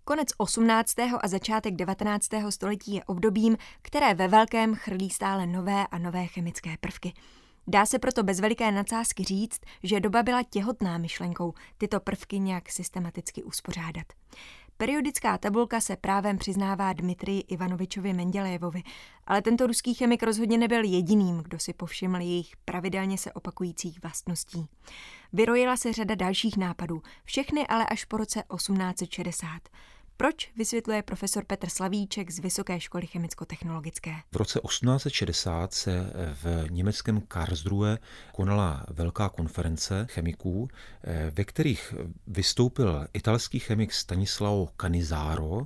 Konec 18. a začátek 19. století je obdobím, které ve velkém chrlí stále nové a nové chemické prvky. Dá se proto bez veliké nadsázky říct, že doba byla těhotná myšlenkou tyto prvky nějak systematicky uspořádat. Periodická tabulka se právem přiznává Dmitriji Ivanovičovi Mendelejevovi, ale tento ruský chemik rozhodně nebyl jediným, kdo si povšiml jejich pravidelně se opakujících vlastností. Vyrojila se řada dalších nápadů, všechny ale až po roce 1860. Proč, vysvětluje profesor Petr Slavíček z Vysoké školy chemicko-technologické. V roce 1860 se v německém Karlsruhe konala velká konference chemiků, ve kterých vystoupil italský chemik Stanislao Cannizzaro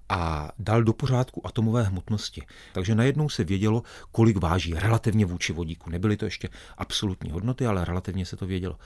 a dal do pořádku atomové hmotnosti. Takže najednou se vědělo, kolik váží relativně vůči vodíku. Nebyly to ještě absolutní hodnoty, ale relativně se to vědělo.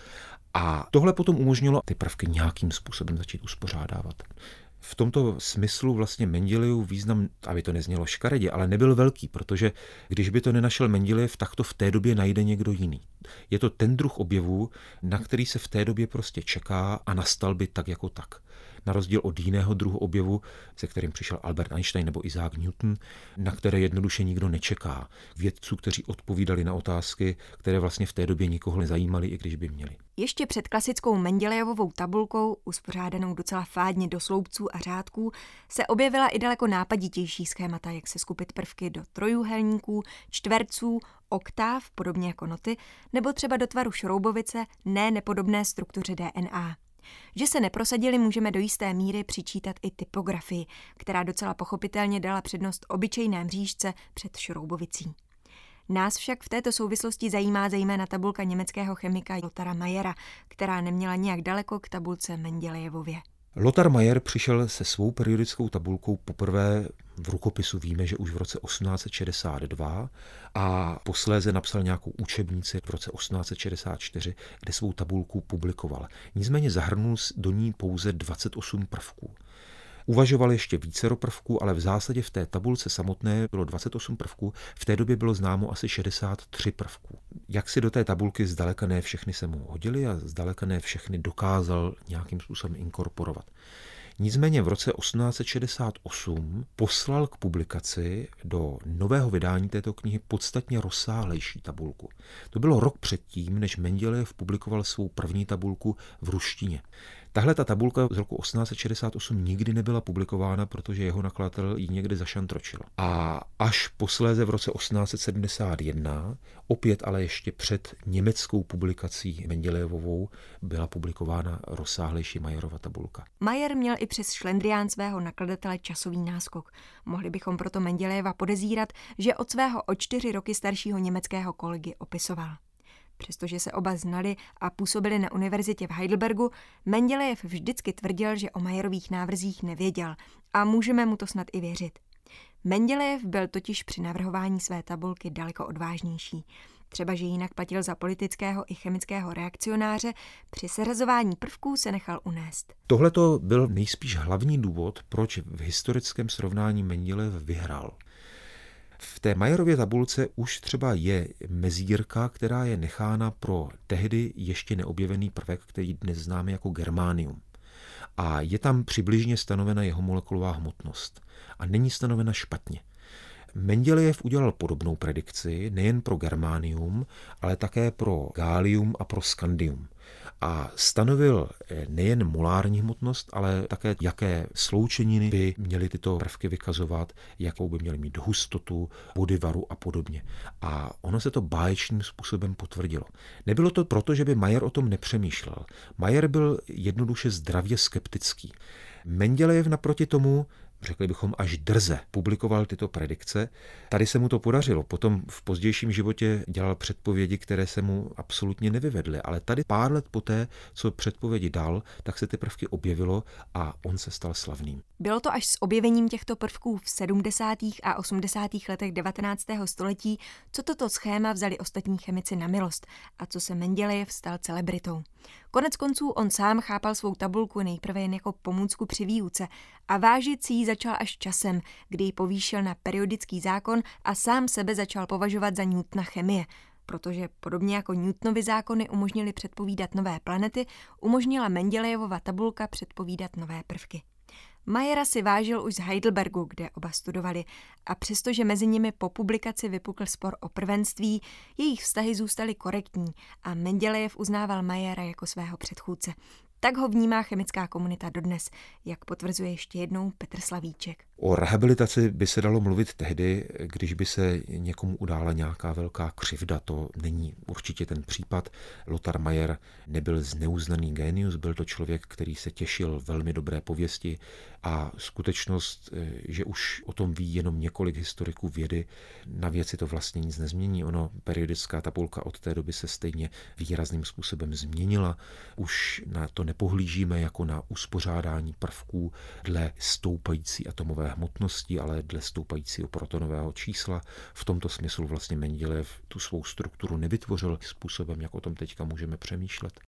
A tohle potom umožnilo ty prvky nějakým způsobem začít uspořádávat. V tomto smyslu vlastně Mendelejův význam, aby to neznělo škaredě, ale nebyl velký, protože když by to nenašel Mendelejev, tak to v té době najde někdo jiný. Je to ten druh objevů, na který se v té době prostě čeká a nastal by tak jako tak. Na rozdíl od jiného druhu objevu, se kterým přišel Albert Einstein nebo Isaac Newton, na které jednoduše nikdo nečeká. Vědců, kteří odpovídali na otázky, které vlastně v té době nikoho nezajímaly, i když by měli. Ještě před klasickou Mendelejevovou tabulkou, uspořádanou docela fádně do sloupců a řádků, se objevila i daleko nápaditější schémata, jak se skupit prvky do trojúhelníků, čtverců, oktáv, podobně jako noty, nebo třeba do tvaru šroubovice, ne nepodobné struktuře DNA. Že se neprosadili, můžeme do jisté míry přičítat i typografii, která docela pochopitelně dala přednost obyčejné mřížce před šroubovicí. Nás však v této souvislosti zajímá zejména tabulka německého chemika Lothara Mayera, která neměla nijak daleko k tabulce Mendelejevově. Lothar Mayer přišel se svou periodickou tabulkou poprvé v rukopisu, víme, že už v roce 1862 a posléze napsal nějakou učebnici v roce 1864, kde svou tabulku publikoval. Nicméně zahrnul do ní pouze 28 prvků. Uvažoval ještě vícero prvků, ale v zásadě v té tabulce samotné bylo 28 prvků, v té době bylo známo asi 63 prvků. Jak si do té tabulky zdaleka ne všechny se mu hodily a zdaleka ne všechny dokázal nějakým způsobem inkorporovat. Nicméně v roce 1868 poslal k publikaci do nového vydání této knihy podstatně rozsáhlejší tabulku. To bylo rok předtím, než Mendelejev publikoval svou první tabulku v ruštině. Tahle ta tabulka z roku 1868 nikdy nebyla publikována, protože jeho nakladatel ji někdy zašantročil. A až posléze v roce 1871, opět ale ještě před německou publikací Mendelejevovou, byla publikována rozsáhlejší Mayerova tabulka. Mayer měl i přes šlendrián svého nakladatele časový náskok. Mohli bychom proto Mendelejeva podezírat, že od svého o 4 roky staršího německého kolegy opisoval. Přestože se oba znali a působili na univerzitě v Heidelbergu, Mendelejev vždycky tvrdil, že o Mayerových návrzích nevěděl a můžeme mu to snad i věřit. Mendelejev byl totiž při navrhování své tabulky daleko odvážnější. Třeba, že jinak platil za politického i chemického reakcionáře, při seřazování prvků se nechal unést. Tohle to byl nejspíš hlavní důvod, proč v historickém srovnání Mendelejev vyhrál. V té Mayerově tabulce už třeba je mezírka, která je nechána pro tehdy ještě neobjevený prvek, který dnes známe jako germánium. A je tam přibližně stanovena jeho molekulová hmotnost. A není stanovena špatně. Mendelejev udělal podobnou predikci nejen pro germánium, ale také pro gálium a pro skandium. A stanovil nejen molární hmotnost, ale také jaké sloučeniny by měly tyto prvky vykazovat, jakou by měly mít hustotu, body varu a podobně. A ono se to báječným způsobem potvrdilo. Nebylo to proto, že by Mayer o tom nepřemýšlel. Mayer byl jednoduše zdravě skeptický. Mendelejev naproti tomu, řekli bychom až drze, publikoval tyto predikce. Tady se mu to podařilo. Potom v pozdějším životě dělal předpovědi, které se mu absolutně nevyvedly. Ale tady pár let poté, co předpovědi dal, tak se ty prvky objevilo a on se stal slavným. Bylo to až s objevením těchto prvků v 70. a 80. letech 19. století, co toto schéma vzali ostatní chemici na milost a co se Mendelejev stal celebritou. Konec konců on sám chápal svou tabulku nejprve jen jako pomůcku při výuce a vážit si ji začal až časem, kdy ji povýšil na periodický zákon a sám sebe začal považovat za Newtona chemie, protože podobně jako Newtonovy zákony umožnily předpovídat nové planety, umožnila Mendelejevova tabulka předpovídat nové prvky. Mayera si vážil už z Heidelbergu, kde oba studovali, a přestože mezi nimi po publikaci vypukl spor o prvenství, jejich vztahy zůstaly korektní a Mendělejev uznával Mayera jako svého předchůdce. Tak ho vnímá chemická komunita dodnes, jak potvrzuje ještě jednou Petr Slavíček. O rehabilitaci by se dalo mluvit tehdy, když by se někomu udála nějaká velká křivda. To není určitě ten případ. Lothar Mayer nebyl zneuznaný génius, byl to člověk, který se těšil velmi dobré pověsti a skutečnost, že už o tom ví jenom několik historiků vědy, na věci to vlastně nic nezmění. Ono, periodická tabulka od té doby se stejně výrazným způsobem změnila. Už na to nepohlížíme jako na uspořádání prvků dle stoupající atomové hmotnosti, ale dle stoupajícího protonového čísla. V tomto smyslu vlastně Mendělejev tu svou strukturu nevytvořil způsobem, jak o tom teďka můžeme přemýšlet.